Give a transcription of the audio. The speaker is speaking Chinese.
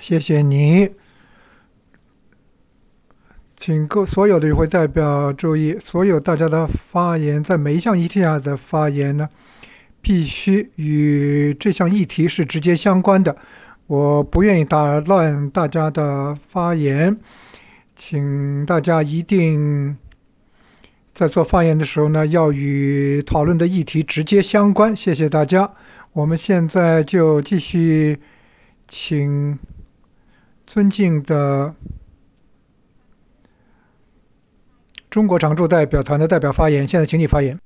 谢谢你，请所有的与会代表注意，所有大家的发言，在每一项议题下的发言呢，必须与这项议题是直接相关的。我不愿意打乱大家的发言，请大家一定在做发言的时候呢，要与讨论的议题直接相关。谢谢大家。我们现在就继续，请尊敬的中国常驻代表团的代表发言。现在请你发言。